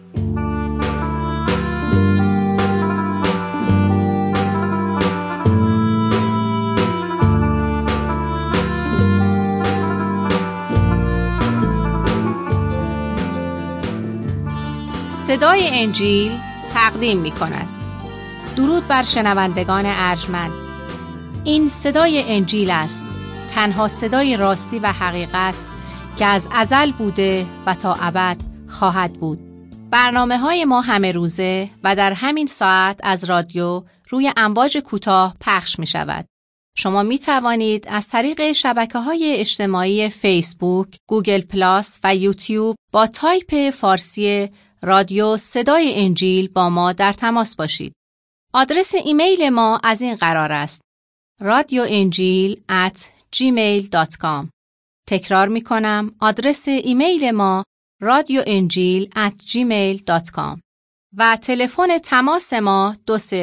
صدای انجیل تقدیم می کند. درود بر شنوندگان ارجمند. این صدای انجیل است، تنها صدای راستی و حقیقت که از ازل بوده و تا ابد خواهد بود. برنامه‌های ما همه روزه و در همین ساعت از رادیو روی امواج کوتاه پخش می شود. شما می توانید از طریق شبکه‌های اجتماعی فیسبوک، گوگل پلاس و یوتیوب با تایپ فارسی رادیو صدای انجیل با ما در تماس باشید. آدرس ایمیل ما از این قرار است: radioenjil@gmail.com. تکرار می کنم، آدرس ایمیل ما radioenjil@gmail.com و تلفن تماس ما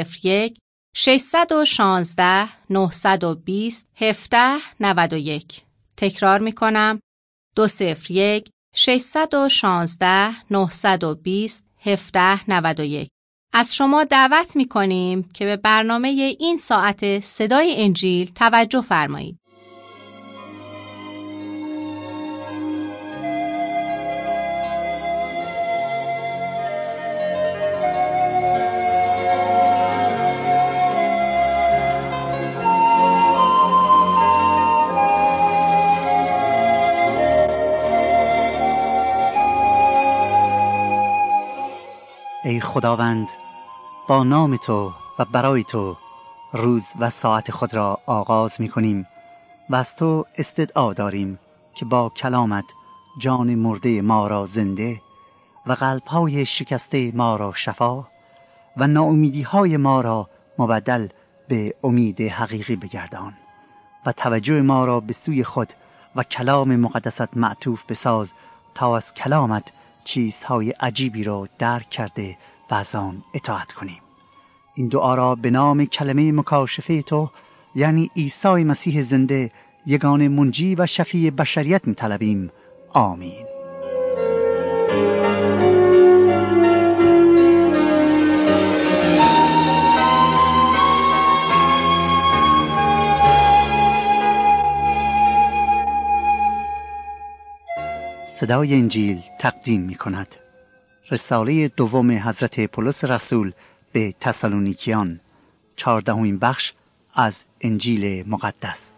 201-616-920-1791. تکرار می کنم، 201-616-920-1791. از شما دعوت می کنیم که به برنامه این ساعت صدای انجیل توجه فرمایید. ای خداوند، با نام تو و برای تو روز و ساعت خود را آغاز می کنیم و از تو استدعا داریم که با کلامت جان مرده ما را زنده و قلب‌های شکسته ما را شفا و ناامیدی‌های ما را مبدل به امید حقیقی بگردان و توجه ما را به سوی خود و کلام مقدست معطوف بساز تا از کلامت چیزهای عجیبی را درک کرده و از آن اطاعت کنیم. این دعا را به نام کلمه مکاشفه تو، یعنی عیسی مسیح زنده، یگانه منجی و شفیع بشریت می‌طلبیم. آمین. صدای انجیل تقدیم می کند رساله دوم حضرت پولس رسول به تسالونیکیان، 14مین بخش از انجیل مقدس.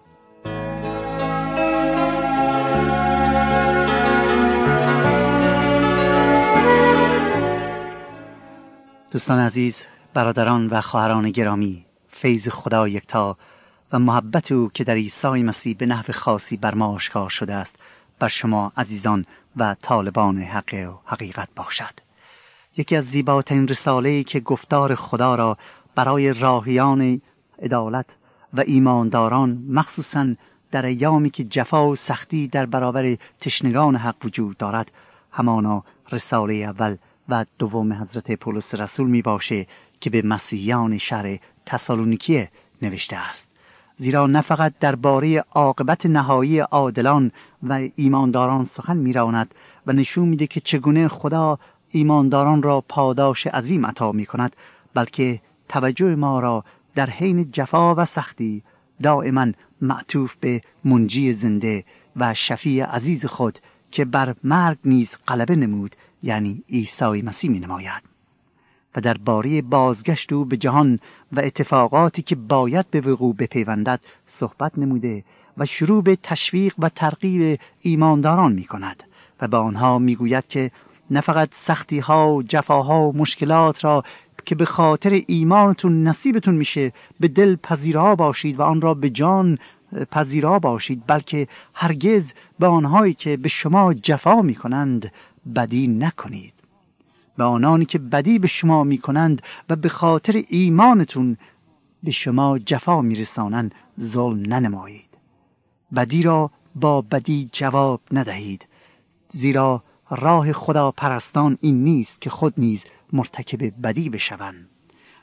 دوستان عزیز، برادران و خواهران گرامی، فیض خدا یکتا و محبت او که در عیسی مسیح به نحو خاصی بر ما آشکار شده است بر شما عزیزان و طالبان حق و حقیقت باشد. یکی از زیباترین رساله‌ای که گفتار خدا را برای راهیان عدالت و ایمانداران، مخصوصاً در ایامی که جفا و سختی در برابر تشنگان حق وجود دارد، همانا رساله اول و دوم حضرت پولس رسول می باشه که به مسیحیان شهر تسالونیکیه نوشته است. زیرا نه فقط درباره عاقبت نهایی عادلان و ایمانداران سخن می‌راند و نشون میده که چگونه خدا ایمانداران را پاداش عظیم عطا می‌کند، بلکه توجه ما را در حین جفا و سختی دائما معطوف به منجی زنده و شفیع عزیز خود که بر مرگ نیز غلبه نمود، یعنی عیسی مسیح می‌نماید. و درباره بازگشت او به جهان و اتفاقاتی که باید به وقوع بپیوندد صحبت نموده و شروع به تشویق و ترغیب ایمانداران می کند و به آنها می گوید که نه فقط سختی ها و جفاها و مشکلات را که به خاطر ایمانتون نصیبتون میشه به دل پذیرا باشید و آن را به جان پذیرا باشید، بلکه هرگز به آنهایی که به شما جفا می کنند بدی نکنید. به آنانی که بدی به شما می کنند و به خاطر ایمانتون به شما جفا می رسانند ظلم ننمایید. بدی را با بدی جواب ندهید، زیرا راه خدا پرستان این نیست که خود نیز مرتکب بدی بشوند،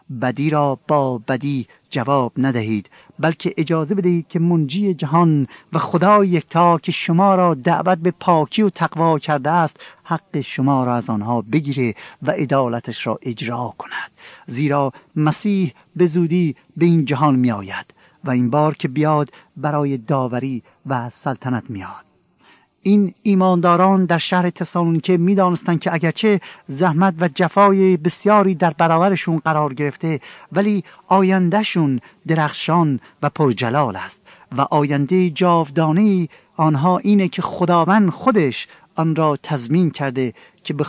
بدی را با بدی جواب ندهید، بلکه اجازه بدهید که منجی جهان و خدای یکتا که شما را دعوت به پاکی و تقوا کرده است حق شما را از آنها بگیره و عدالتش را اجرا کند. زیرا مسیح به زودی به این جهان می آید و این بار که بیاد برای داوری و سلطنت میاد. این ایمانداران در شهر تسالونیکه می دانستند که اگرچه زحمت و جفای بسیاری در برابرشون قرار گرفته، ولی آیندهشون درخشان و پرجلال است و آینده جاودانه آنها اینه که خداوند خودش آن را تضمین کرده که به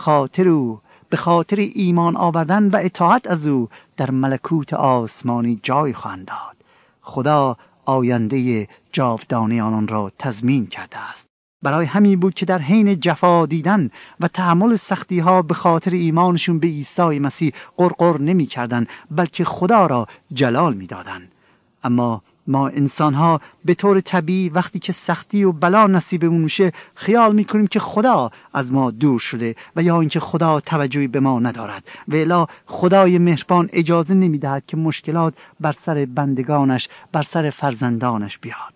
خاطر ایمان آوردن و اطاعت از او در ملکوت آسمانی جای خواهند داد. خدا آینده جاودانه آنان را تضمین کرده است. برای همین بود که در حین جفا دیدن و تحمل سختی ها به خاطر ایمانشون به عیسی مسیح قرقر نمی کردن، بلکه خدا را جلال می دادن. اما ما انسان ها به طور طبیعی وقتی که سختی و بلا نصیبمون میشه خیال میکنیم که خدا از ما دور شده و یا اینکه خدا توجهی به ما ندارد و الا خدای مهربان اجازه نمیدهد که مشکلات بر سر بندگانش، بر سر فرزندانش بیاد.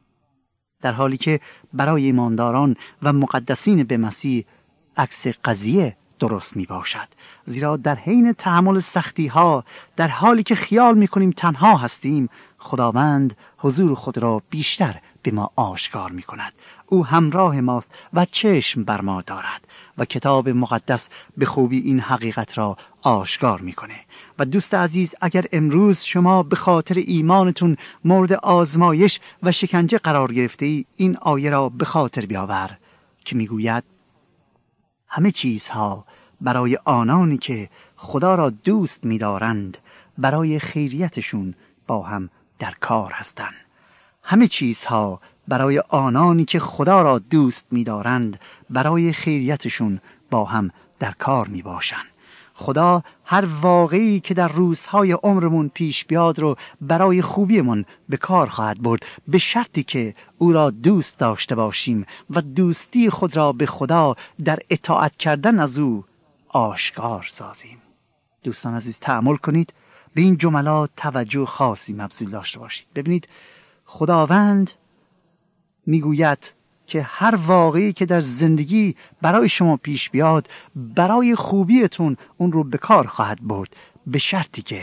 در حالی که برای ایمانداران و مقدسین به مسیح عکس قضیه درست می باشد. زیرا در حین تحمل سختی ها، در حالی که خیال می کنیم تنها هستیم، خداوند حضور خود را بیشتر به ما آشکار می کند. او همراه ماست و چشم بر ما دارد و کتاب مقدس به خوبی این حقیقت را آشکار می کنه. و دوست عزیز، اگر امروز شما به خاطر ایمانتون مورد آزمایش و شکنجه قرار گرفته ای، این آیه را به خاطر بیاور که می گوید همه چیزها برای آنانی که خدا را دوست می دارند برای خیریتشون با هم در کار هستند. همه چیزها برای آنانی که خدا را دوست می دارند برای خیریتشون با هم در کار می باشند. خدا هر واقعی که در روزهای عمرمون پیش بیاد رو برای خوبیمون به کار خواهد برد، به شرطی که او را دوست داشته باشیم و دوستی خود را به خدا در اطاعت کردن از او آشکار سازیم. دوستان عزیز، تأمل کنید، به این جملات توجه خاصی مبذول داشته باشید. ببینید، خداوند میگوید که هر واقعی که در زندگی برای شما پیش بیاد برای خوبیتون اون رو به کار خواهد برد، به شرطی که،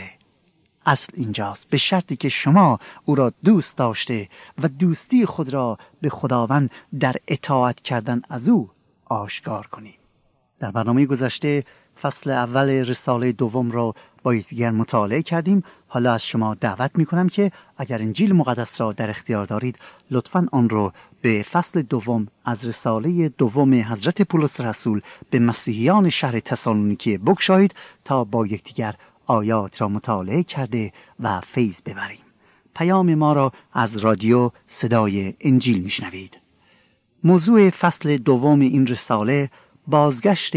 اصل اینجاست، به شرطی که شما او را دوست داشته و دوستی خود را به خداوند در اطاعت کردن از او آشکار کنید. در برنامه گذشته فصل اول رساله دوم را با یکدیگر مطالعه کردیم. حالا از شما دعوت میکنم که اگر انجیل مقدس را در اختیار دارید لطفاً آن را به فصل دوم از رساله دوم حضرت پولس رسول به مسیحیان شهر تسالونیکه بگشایید تا با یکدیگر آیات را مطالعه کرده و فیض ببریم. پیام ما را از رادیو صدای انجیل میشنوید. موضوع فصل دوم این رساله بازگشت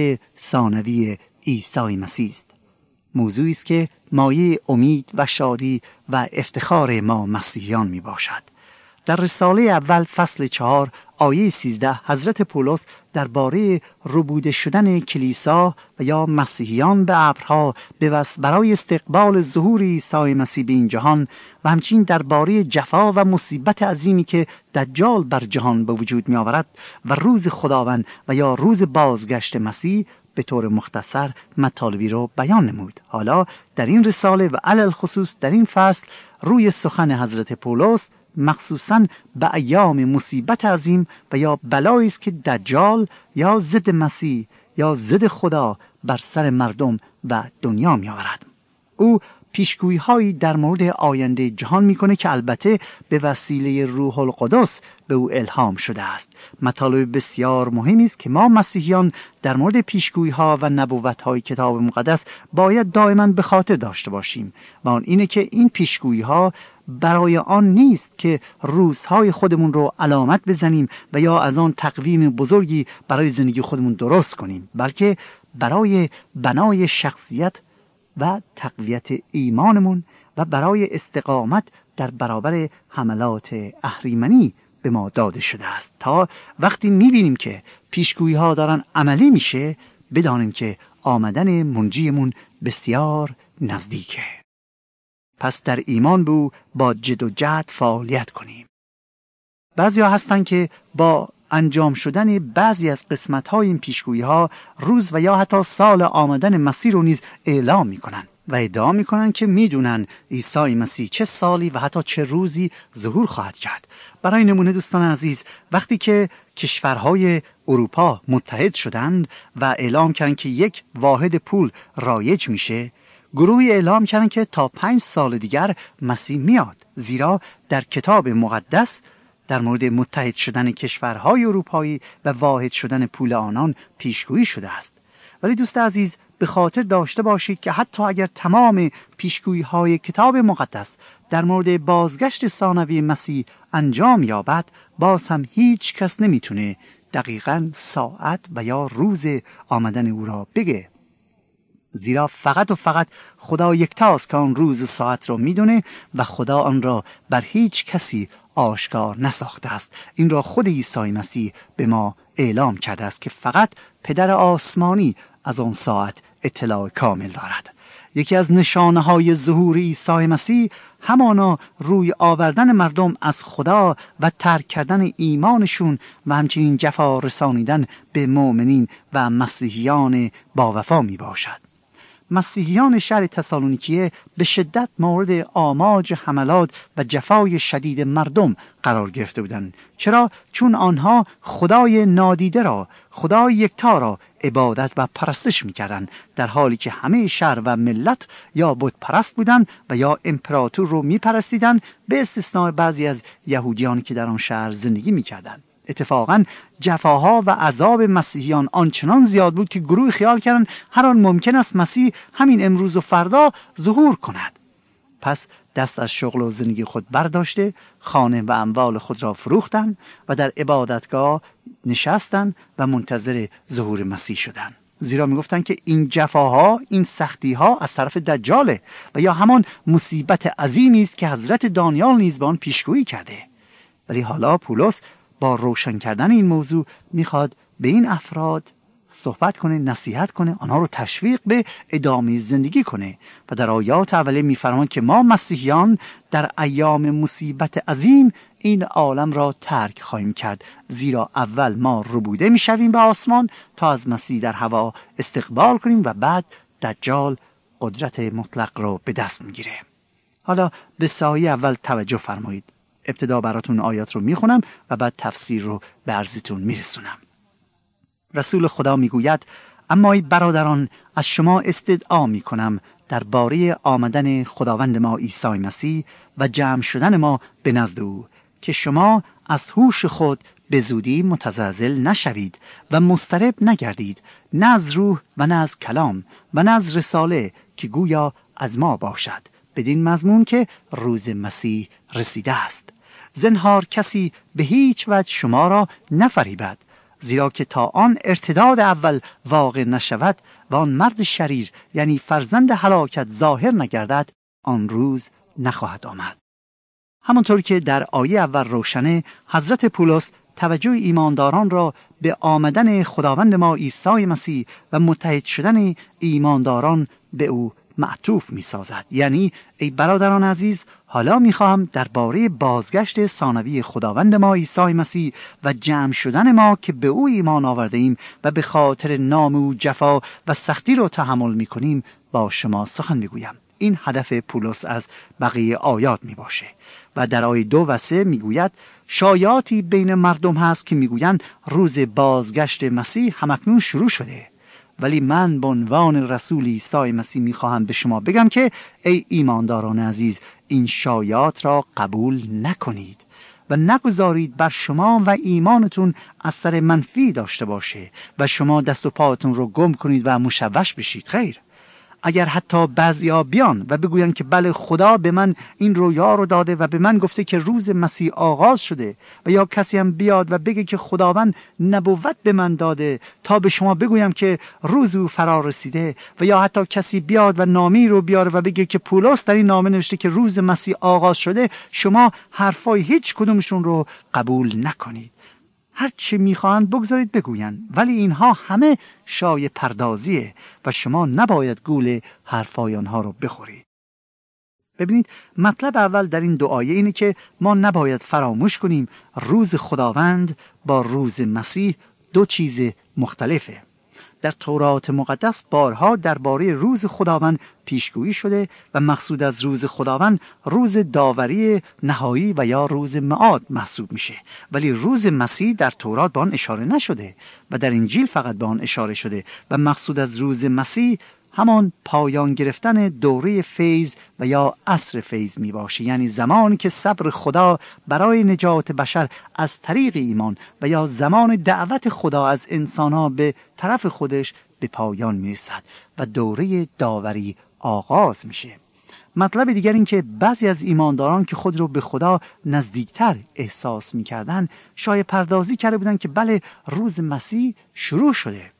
ثانوی عیسی مسیح است. موضوعی است که مایه امید و شادی و افتخار ما مسیحیان می باشد. در رساله اول فصل 4 آیه 13 حضرت پولس درباره ربوده شدن کلیسا و یا مسیحیان به ابرها برای استقبال ظهور عیسی مسیح به این جهان و همچنین درباره جفا و مصیبت عظیمی که دجال بر جهان به وجود می آورد و روز خداوند و یا روز بازگشت مسیح به طور مختصر مطالبی رو بیان نمود. حالا در این رساله و علل خصوص در این فصل روی سخن حضرت پولس مخصوصاً به ایام مصیبت عظیم و یا بلایی است که دجال یا ضد مسیح یا ضد خدا بر سر مردم و دنیا می آورد. او پیشگویی هایی در مورد آینده جهان میکنه که البته به وسیله روح القدس به او الهام شده است. مطالب بسیار مهمی است که ما مسیحیان در مورد پیشگویی ها و نبوت های کتاب مقدس باید دائما به خاطر داشته باشیم و آن اینه که این پیشگویی ها برای آن نیست که روزهای خودمون رو علامت بزنیم و یا از آن تقویم بزرگی برای زندگی خودمون درست کنیم، بلکه برای بنای شخصیت و تقویت ایمانمون و برای استقامت در برابر حملات اهریمنی به ما داده شده است تا وقتی میبینیم که پیشگویی ها دارن عملی میشه بدانیم که آمدن منجیمون بسیار نزدیکه. پس در ایمان به او با جد و جهد فعالیت کنیم. بعضیا هستن که با انجام شدن بعضی از قسمت‌های این پیشگویی‌ها روز و یا حتی سال آمدن مسیح رو نیز اعلام می‌کنن و ادعا می‌کنن که می‌دونن عیسی مسیح چه سالی و حتی چه روزی ظهور خواهد کرد. برای نمونه دوستان عزیز، وقتی که کشورهای اروپا متحد شدند و اعلام کردند که یک واحد پول رایج میشه، گروهی اعلام کردند که تا 5 سال دیگر مسیح میاد، زیرا در کتاب مقدس در مورد متحد شدن کشورهای اروپایی و واحد شدن پول آنان پیشگویی شده است. ولی دوست عزیز، به خاطر داشته باشید که حتی اگر تمام پیشگویی‌های کتاب مقدس در مورد بازگشت ثانوی مسیح انجام یابد، باز هم هیچ کس نمیتونه دقیقاً ساعت و یا روز آمدن او را بگه، زیرا فقط و فقط خدا یکتاست که آن روز ساعت را میدونه و خدا آن را بر هیچ کسی آشکار نساخته است. این را خود عیسی مسیح به ما اعلام کرده است که فقط پدر آسمانی از آن ساعت اطلاع کامل دارد. یکی از نشانه‌های ظهور عیسی مسیح همانا روی آوردن مردم از خدا و ترک کردن ایمانشون و همچنین جفا رسانیدن به مؤمنین و مسیحیان با وفا می باشد. مسیحیان شهر تسالونیکیه به شدت مورد آماج حملات و جفای شدید مردم قرار گرفته بودند. چرا؟ چون آنها خدای نادیده را، خدای یکتا را عبادت و پرستش می‌کردند، در حالی که همه شهر و ملت یا بت پرست بودند و یا امپراتور رو می‌پرستیدند، به استثناء بعضی از یهودیانی که در آن شهر زندگی می‌کردند. اتفاقاً جفاها و عذاب مسیحیان آنچنان زیاد بود که گروه خیال کردند هر آن ممکن است مسیح همین امروز و فردا ظهور کند. پس دست از شغل و زندگی خود برداشته، خانه و اموال خود را فروختند و در عبادتگاه نشستند و منتظر ظهور مسیح شدند، زیرا میگفتند که این جفاها، این سختیها از طرف دجاله و یا همان مصیبت عظیمی است که حضرت دانیال نیز به آن پیشگویی کرده. ولی حالا پولس با روشن کردن این موضوع میخواد به این افراد صحبت کنه، نصیحت کنه، آنها رو تشویق به ادامه زندگی کنه و در آیات اولیه میفرماند که ما مسیحیان در ایام مصیبت عظیم این عالم را ترک خواهیم کرد، زیرا اول ما ربوده میشویم به آسمان تا از مسیح در هوا استقبال کنیم و بعد دجال قدرت مطلق رو به دست میگیره. حالا به سایه اول توجه فرمایید. ابتدا براتون آیات رو میخونم و بعد تفسیر رو به عرضتون میرسونم. رسول خدا میگوید: اما ای برادران، از شما استدعا میکنم درباره آمدن خداوند ما عیسی مسیح و جمع شدن ما به نزد او، که شما از هوش خود به زودی متزلزل نشوید و مضطرب نگردید، نه از روح و نه از کلام و نه از رساله که گویا از ما باشد، بدین مضمون که روز مسیح رسیده است. زنهار کسی به هیچ وجه شما را نفریبد، زیرا که تا آن ارتداد اول واقع نشود و آن مرد شریر یعنی فرزند هلاکت ظاهر نگردد، آن روز نخواهد آمد. همانطور که در آیه اول روشنه، حضرت پولس توجه ایمانداران را به آمدن خداوند ما عیسی مسیح و متحد شدن ایمانداران به او معطوف می سازد. یعنی ای برادران عزیز، حالا می خواهم درباره بازگشت ثانوی خداوند ما عیسی مسیح و جمع شدن ما که به او ایمان آورده ایم و به خاطر نام او جفا و سختی را تحمل می کنیم با شما سخن می گویم. این هدف پولس از بقیه آیات می باشه. و در آیه 2 و 3 می گوید: شایعاتی بین مردم هست که می گویند روز بازگشت مسیح همکنون شروع شده، ولی من به عنوان رسول عیسی مسیح میخواهم به شما بگم که ای ایمانداران عزیز، این شایعات را قبول نکنید و نگذارید بر شما و ایمانتون اثر منفی داشته باشه و شما دست و پاتون رو گم کنید و مشوش بشید. خیر، اگر حتی بعضیا بیان و بگوین که بله خدا به من این رویا رو داده و به من گفته که روز مسیح آغاز شده، و یا کسی هم بیاد و بگه که خداوند نبوت به من داده تا به شما بگویم که روز او فرا رسیده، و یا حتی کسی بیاد و نامی رو بیاره و بگه که پولس در این نامه نوشته که روز مسیح آغاز شده، شما حرفای هیچ کدومشون رو قبول نکنید. هر چی میخواهند بگذارید بگوین، ولی اینها همه شایعه پردازیه و شما نباید گول حرفای آنها رو بخورید. ببینید مطلب اول در این دو آیه اینه که ما نباید فراموش کنیم روز خداوند با روز مسیح دو چیز مختلفه. در تورات مقدس بارها درباره روز خداوند پیشگویی شده و مقصود از روز خداوند روز داوری نهایی و یا روز معاد محسوب میشه، ولی روز مسیح در تورات به آن اشاره نشده و در انجیل فقط به آن اشاره شده و مقصود از روز مسیح همان پایان گرفتن دوره فیض و یا عصر فیض می باشه، یعنی زمانی که صبر خدا برای نجات بشر از طریق ایمان و یا زمان دعوت خدا از انسانها به طرف خودش به پایان می رسد و دوره داوری آغاز میشه. مطلب دیگر این که بعضی از ایمانداران که خود رو به خدا نزدیکتر احساس می کردن شایع پردازی کرده بودن که بله روز مسیح شروع شده.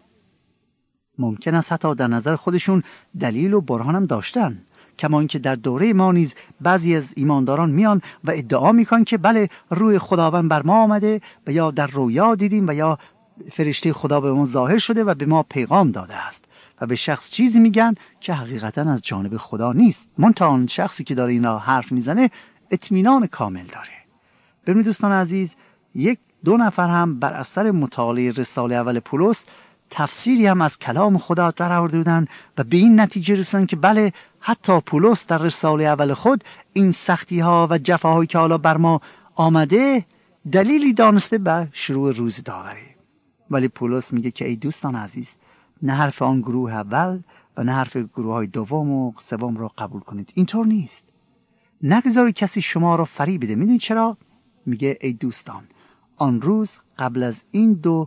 ممکن است حتی در نظر خودشون دلیل و برهان هم داشتن، کما اینکه در دوره ما نیز بعضی از ایمانداران میان و ادعا میکنن که بله روح خداوند بر ما آمده و یا در رویا دیدیم و یا فرشته خدا به ما ظاهر شده و به ما پیغام داده است و به شخص چیزی میگن که حقیقتا از جانب خدا نیست. منتها آن شخصی که داره اینا حرف میزنه اطمینان کامل داره. ببینید دوستان عزیز، یک دو نفر هم بر اثر مطالعه رساله اول پولس تفسیری هم از کلام خدا در آورده بودن و به این نتیجه رسیدن که بله حتی پولس در رساله اول خود این سختی ها و جفاهایی که حالا بر ما آمده دلیلی دانسته به شروع روز داوری. ولی پولس میگه که ای دوستان عزیز، نه حرف آن گروه اول و نه حرف گروه های دوم و سوم را قبول کنید. اینطور نیست. نگذارید کسی شما را فریب بده. میدونید چرا؟ میگه ای دوستان، آن روز قبل از این دو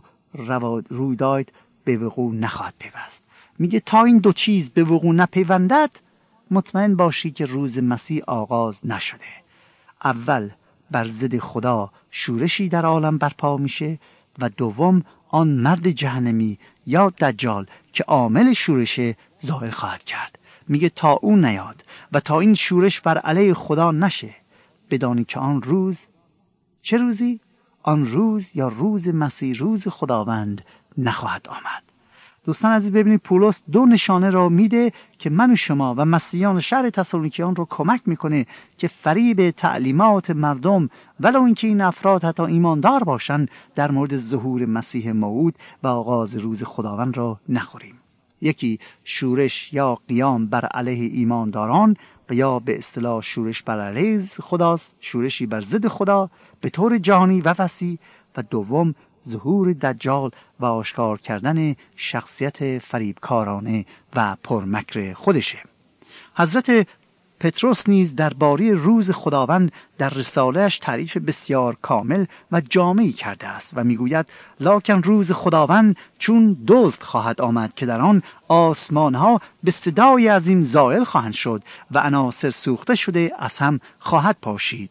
رویداد به وقوع نخواهد پیوست. میگه تا این دو چیز به وقوع نپیوندد مطمئن باشی که روز مسیح آغاز نشده. اول بر ضد خدا شورشی در عالم برپا میشه و دوم آن مرد جهنمی یا دجال که عامل شورش ظاهر خواهد کرد. میگه تا اون نیاد و تا این شورش بر علیه خدا نشه بدانی که آن روز، چه روزی؟ آن روز یا روز مسیح، روز خداوند نخواهد آمد. دوستان عزیز ببینید پولس دو نشانه را میده که من و شما و مسیحیان شهر تسالونیکیان رو کمک میکنه که فریب تعلیمات مردم ولو اینکه این افراد حتی ایماندار باشن در مورد ظهور مسیح موعود و آغاز روز خداوند را نخوریم. یکی شورش یا قیام بر علیه ایمانداران و یا به اصطلاح شورش بر علیه خداست، شورشی بر ضد خدا به طور جهانی و وسیع، و دوم ظهور دجال و آشکار کردن شخصیت فریبکارانه و پرمکر خودشه. حضرت پتروس نیز درباره روز خداوند در رساله‌اش تعریف بسیار کامل و جامعی کرده است و میگوید لکن روز خداوند چون دزد خواهد آمد که در آن آسمانها به صدای عظیم زائل خواهند شد و عناصر سوخته شده از هم خواهد پاشید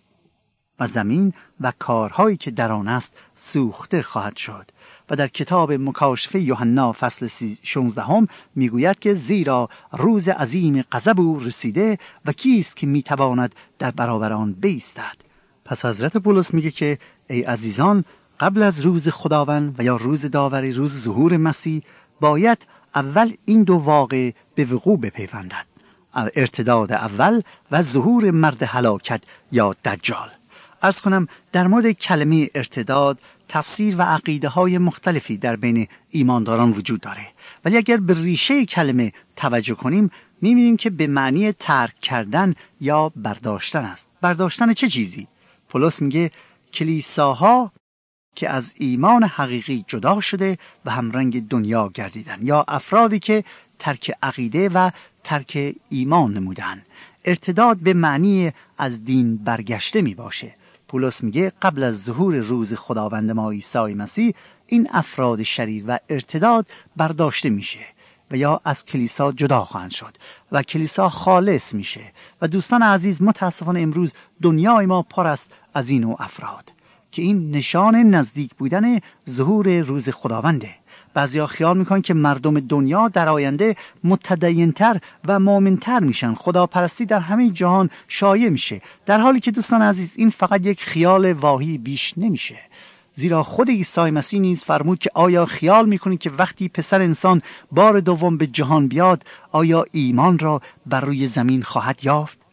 و زمین و کارهایی که در آن است سوخته خواهد شد. و در کتاب مکاشفه یوحنا فصل 16 میگوید که زیرا روز عظیم غضب او رسیده و کیست که میتواند در برابر آن بایستد. پس حضرت پولس میگه که ای عزیزان، قبل از روز خداوند و یا روز داوری، روز ظهور مسیح، باید اول این دو واقعه به وقوع بپیوندد: ارتداد اول و ظهور مرد هلاکت یا دجال. عرض کنم در مورد کلمه ارتداد تفسیر و عقیده های مختلفی در بین ایمانداران وجود داره، ولی اگر به ریشه کلمه توجه کنیم می‌بینیم که به معنی ترک کردن یا برداشتن است. برداشتن چه چیزی؟ پولس میگه کلیساها که از ایمان حقیقی جدا شده و همرنگ دنیا گردیدن، یا افرادی که ترک عقیده و ترک ایمان نمودن. ارتداد به معنی از دین برگشته می باشه. پولس میگه قبل از ظهور روز خداوند ما عیسی مسیح این افراد شریر و ارتداد برداشته میشه و یا از کلیسا جدا خواهند شد و کلیسا خالص میشه. و دوستان عزیز، متاسفانه امروز دنیای ما پر است از این نوع افراد که این نشان نزدیک بودن ظهور روز خداونده. بعضیا خیال میکنن که مردم دنیا در آینده متدین‌تر و مؤمن‌تر میشن، خداپرستی در همه جهان شایع میشه، در حالی که دوستان عزیز این فقط یک خیال واهی بیش نمیشه. زیرا خود عیسی مسیح نیز فرمود که آیا خیال میکنید که وقتی پسر انسان بار دوم به جهان بیاد آیا ایمان را بر روی زمین خواهد یافت؟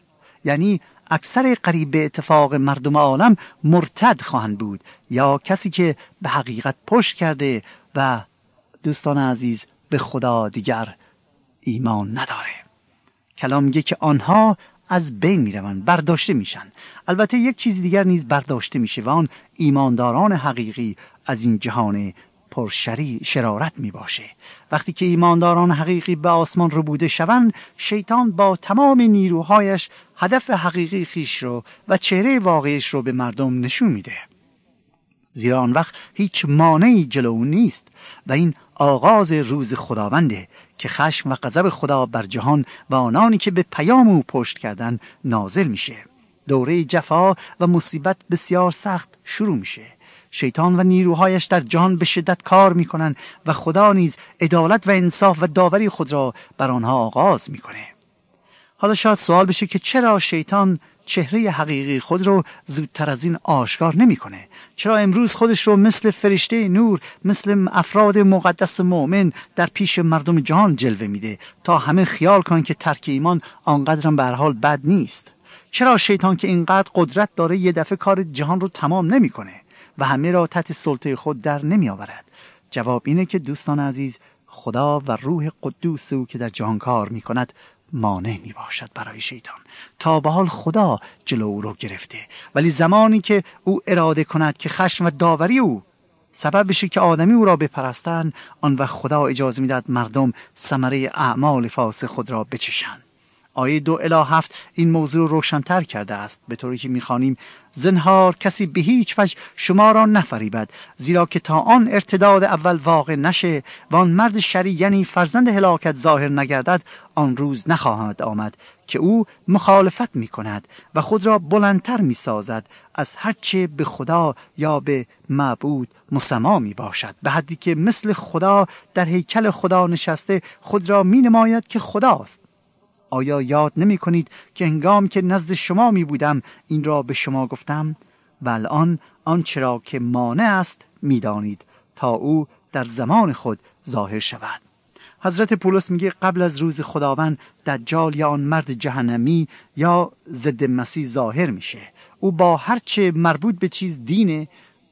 یعنی اکثر قریب به اتفاق مردم عالم مرتد خواهند بود یا کسی که به حقیقت پشت کرده و دوستان عزیز به خدا دیگر ایمان نداره. کلام میگه که آنها از بین میروند، برداشته میشن. البته یک چیز دیگر نیز برداشته میشه و آن ایمانداران حقیقی از این جهان شرارت می باشه. وقتی که ایمانداران حقیقی به آسمان ربوده شوند، شیطان با تمام نیروهایش هدف حقیقی خیش رو و چهره واقعیش رو به مردم نشون میده. زیرا آن وقت هیچ مانعی جلو نیست و این آغاز روز خداونده که خشم و غضب خدا بر جهان و آنانی که به پیام او پشت کردن نازل میشه. دوره جفا و مصیبت بسیار سخت شروع میشه. شیطان و نیروهایش در جهان به شدت کار میکنن و خدا نیز عدالت و انصاف و داوری خود را بر آنها آغاز میکنه. حالا شاید سوال بشه که چرا شیطان چهره حقیقی خود رو زودتر از این آشکار نمیکنه؟ چرا امروز خودش رو مثل فرشته نور، مثل افراد مقدس مؤمن در پیش مردم جهان جلوه میده تا همه خیال کنن که ترک ایمان آنقدرم به هر حال بد نیست؟ چرا شیطان که اینقدر قدرت داره یه دفعه کار جهان رو تمام نمیکنه و همه را تحت سلطه خود در نمی آورد؟ جواب اینه که دوستان عزیز، خدا و روح قدوس او که در جهان کار می کند مانع می باشد برای شیطان. تا به حال خدا جلو او رو گرفته، ولی زمانی که او اراده کند که خشم و داوری او سبب بشه که آدمی او را بپرستند، آن وقت خدا اجازه میدهد مردم ثمره اعمال فاسد خود را بچشند. آیه 2-7 این موضوع رو روشن‌تر کرده است، به طوری که می‌خوانیم: زنهار کسی به هیچ وجه شما را نفریبد، زیرا که تا آن ارتداد اول واقع نشه و آن مرد شری یعنی فرزند هلاکت ظاهر نگردد، آن روز نخواهد آمد که او مخالفت می‌کند و خود را بلندتر می‌سازد از هرچه به خدا یا به معبود مسما می‌باشد، به حدی که مثل خدا در هیکل خدا نشسته خود را می‌نماید که خداست. آیا یاد نمی کنید که هنگام که نزد شما می بودم این را به شما گفتم؟ و الان آنچه را که مانع است می دانید تا او در زمان خود ظاهر شود. حضرت پولس میگه قبل از روز خداوند دجال یا آن مرد جهنمی یا ضد مسیح ظاهر میشه. او با هرچه مربوط به چیز دین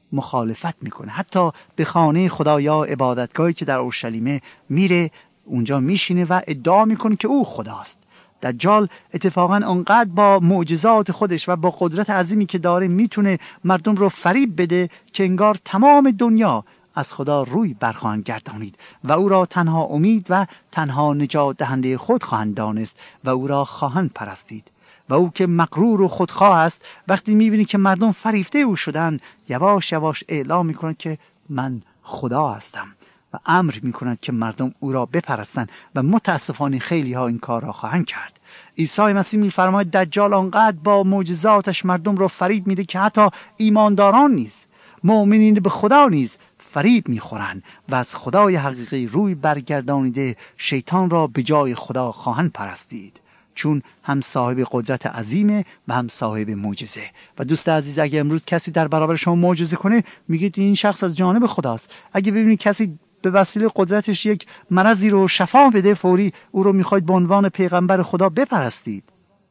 مخالفت میکنه. حتی به خانه خدا یا عبادتگاهی که در اورشلیمه میره، اونجا میشینه و ادعا میکنه که او خداست. دجال اتفاقا انقدر با معجزات خودش و با قدرت عظیمی که داره میتونه مردم رو فریب بده که انگار تمام دنیا از خدا روی برخواهند گردانید و او را تنها امید و تنها نجات دهنده خود خواهند دانست و او را خواهند پرستید. و او که مغرور و خودخواه است، وقتی میبینی که مردم فریفته او شدن، یواش یواش اعلام میکنه که من خدا هستم و امر میکند که مردم او را بپرستند و متاسفانه خیلی ها این کار را خواهند کرد. عیسی مسیح میفرماید دجال آنقدر با معجزاتش مردم را فریب میده که حتی ایمانداران نیز، مؤمنین به خدا نیز فریب میخورند و از خدای حقیقی روی برگردانیده شیطان را به جای خدا خواهند پرستید، چون هم صاحب قدرت عظیمه و هم صاحب معجزه. و دوست عزیز، اگه امروز کسی در برابر شما معجزه کنه، میگید این شخص از جانب خداست. اگه ببینید کسی به وسیله قدرتش یک مرضی رو شفا بده، فوری او رو میخواید به عنوان پیغمبر خدا بپرستید.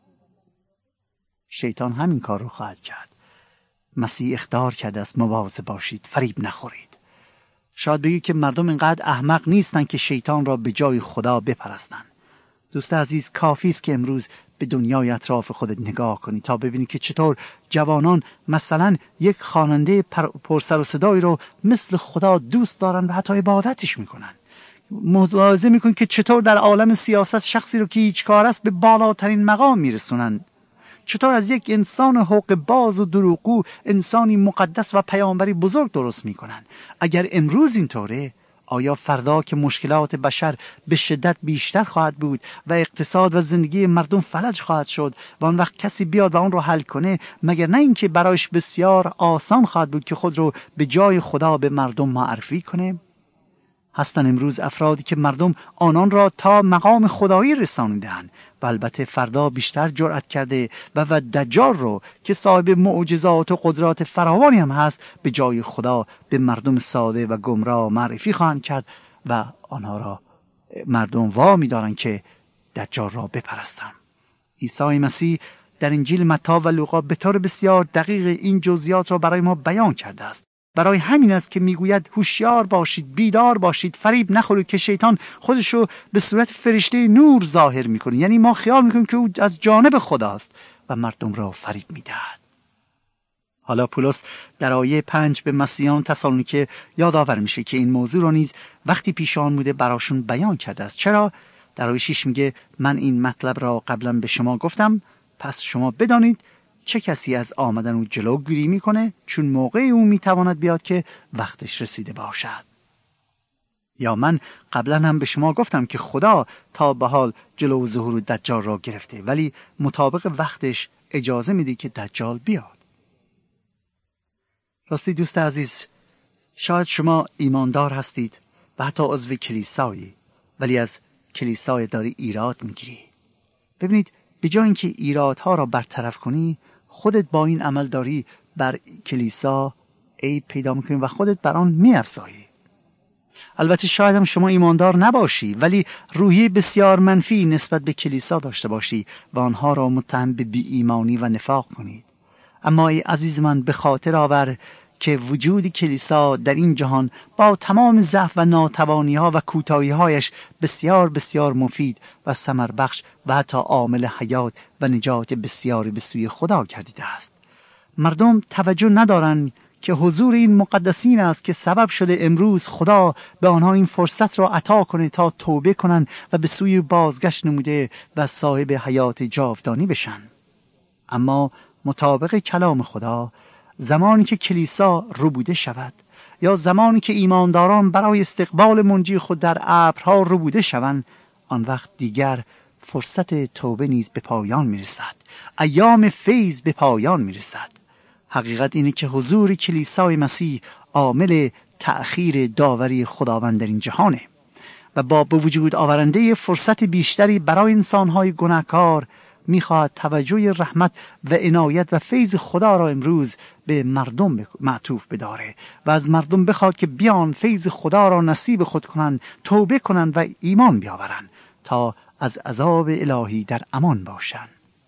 شیطان همین کار رو خواهد کرد. مسیح اخطار کرده است مواظب باشید، فریب نخورید. شاید بگید که مردم اینقدر احمق نیستن که شیطان را به جای خدا بپرستن. دوست عزیز، کافی است که امروز به دنیای اطراف خودت نگاه کنی تا ببینی که چطور جوانان مثلا یک خواننده پرسر و صدایی رو مثل خدا دوست دارن و حتی عبادتش میکنن. ملاحظه میکنی که چطور در عالم سیاست شخصی رو که هیچ کار است به بالاترین مقام میرسونن. چطور از یک انسان حق باز و دروغگو انسانی مقدس و پیامبری بزرگ درست میکنن. اگر امروز اینطوره، آیا فردا که مشکلات بشر به شدت بیشتر خواهد بود و اقتصاد و زندگی مردم فلج خواهد شد و آن وقت کسی بیاد و آن رو حل کنه، مگر نه اینکه برایش بسیار آسان خواهد بود که خود رو به جای خدا به مردم معرفی کنه؟ هستن امروز افرادی که مردم آنان را تا مقام خدایی رسانیدند و البته فردا بیشتر جرأت کرده و دجال رو که صاحب معجزات و قدرات فراوانی هم هست به جای خدا به مردم ساده و گمراه معرفی خواهند کرد و آنها را مردم وامی دارند که دجال را بپرستند. عیسی مسیح در انجیل متی و لوقا به طور بسیار دقیق این جزئیات را برای ما بیان کرده است. برای همین است که میگوید هوشیار باشید، بیدار باشید، فریب نخورید که شیطان خودش رو به صورت فرشته نور ظاهر میکنه. یعنی ما خیال میکنیم که او از جانب خداست و مردم را فریب میدهد. حالا پولس در آیه 5 به مسیحیان تسالونیکه یادآور میشه که این موضوع را نیز وقتی پیش آمده براشون بیان کرده است. چرا؟ در آیه 6 میگه من این مطلب را قبلا به شما گفتم، پس شما بدانید چه کسی از آمدن او جلوگیری میکنه، چون موقع او میتواند بیاد که وقتش رسیده باشد. یا من قبلا هم به شما گفتم که خدا تا به حال جلو ظهور دجال را گرفته، ولی مطابق وقتش اجازه میده که دجال بیاد. راستی دوست عزیز، شاید شما ایماندار هستید و حتی عضو کلیسایی، ولی از کلیسای داری ایراد میگیری. ببینید، به جای اینکه ایرادها را برطرف کنی، خودت با این عمل داری بر کلیسا عیب پیدا میکنی و خودت بر آن میافزایی. البته شاید هم شما ایماندار نباشی، ولی روحیه بسیار منفی نسبت به کلیسا داشته باشی و آنها را متهم به بی ایمانی و نفاق کنید. اما ای عزیز من، به خاطر آور که وجود کلیسا در این جهان با تمام ضعف و ناتوانی‌ها و کوتاهی‌هایش بسیار بسیار مفید و ثمر بخش و حتی عامل حیات و نجات بسیاری به سوی خدا گردیده است. مردم توجه ندارند که حضور این مقدسین است که سبب شده امروز خدا به آنها این فرصت را عطا کنه تا توبه کنند و به سوی بازگشت نموده و صاحب حیات جاودانی بشن. اما مطابق کلام خدا، زمانی که کلیسا ربوده شود یا زمانی که ایمانداران برای استقبال منجی خود در ابرها ربوده شوند، آن وقت دیگر فرصت توبه نیز به پایان میرسد، ایام فیض به پایان میرسد. حقیقت اینه که حضور کلیسای مسیح عامل تأخیر داوری خداوند در این جهانه و با به وجود آورنده فرصت بیشتری برای انسانهای گناهکار میخواهد توجه رحمت و عنایت و فیض خدا را امروز به مردم معطوف بداره و از مردم بخواد که بیان فیض خدا را نصیب خود کنند، توبه کنند و ایمان بیاورند تا از عذاب الهی در امان باشند.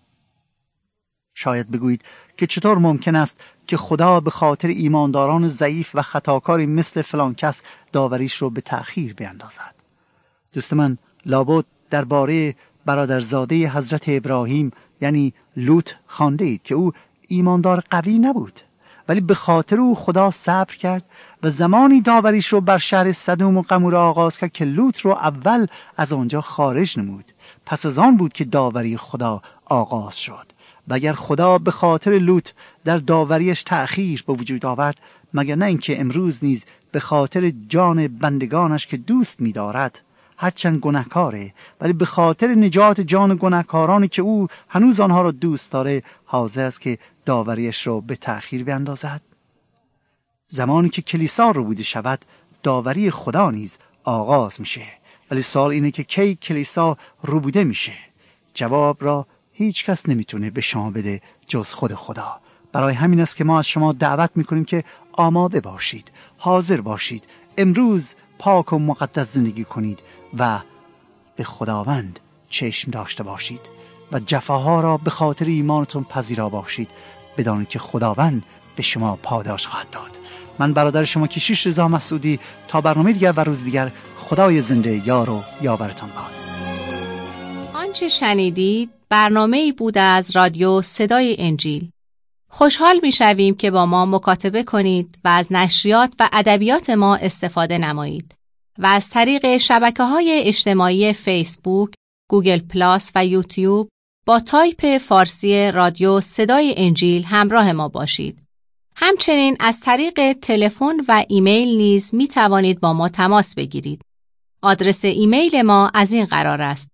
شاید بگویید که چطور ممکن است که خدا به خاطر ایمانداران ضعیف و خطاکاری مثل فلان کس داوریش رو به تأخیر بیندازد. دوست من، لابد درباره برادرزاده حضرت ابراهیم یعنی لوط خوانده اید که او ایماندار قوی نبود، ولی به خاطر او خدا صبر کرد و زمانی داوریش رو بر شهر سدوم و قموره آغاز کرد که لوط رو اول از آنجا خارج نمود. پس از آن بود که داوری خدا آغاز شد. و اگر خدا به خاطر لوط در داوریش تأخیر به وجود آورد، مگر نه اینکه امروز نیز به خاطر جان بندگانش که دوست می‌دارد، هرچند گناهکاره ولی به خاطر نجات جان گناهکارانی که او هنوز آنها را دوست داره، حاضر است که داوریش را به تأخیر بیندازد. زمانی که کلیسا ربوده شود، داوری خدا نیز آغاز میشه. ولی سوال اینه که کی کلیسا ربوده میشه؟ جواب را هیچ کس نمیتونه به شما بده جز خود خدا. برای همین است که ما از شما دعوت میکنیم که آماده باشید، حاضر باشید، امروز پاک و مقدس زندگی کنید و به خداوند چشم داشته باشید و جفاها را به خاطر ایمانتون پذیرا باشید. بدانید که خداوند به شما پاداش خواهد داد. من برادر شما کشیش رضا مسعودی، تا برنامه دیگر و روز دیگر، خدای زنده یار و یاورتان باد. آنچه شنیدید برنامه‌ای بود از رادیو صدای انجیل. خوشحال می‌شویم که با ما مکاتبه کنید و از نشریات و ادبیات ما استفاده نمایید و از طریق شبکه‌های اجتماعی فیسبوک، گوگل پلاس و یوتیوب با تایپ فارسی رادیو صدای انجیل همراه ما باشید. همچنین از طریق تلفن و ایمیل نیز می‌توانید با ما تماس بگیرید. آدرس ایمیل ما از این قرار است: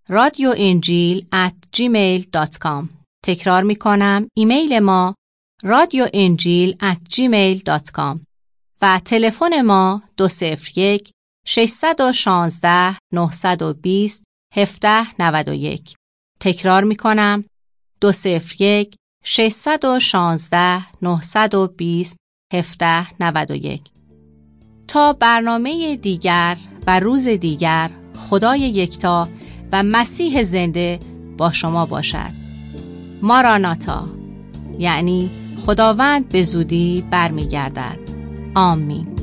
radioenjil@gmail.com. تکرار می‌کنم، ایمیل ما radioenjil@gmail.com و تلفن ما 201 616 920 1791. تکرار می‌کنم، 201 616 920 1791. تا برنامه دیگر و روز دیگر، خدای یکتا و مسیح زنده با شما باشد. ماراناتا، یعنی خداوند به زودی برمیگردد. آمین.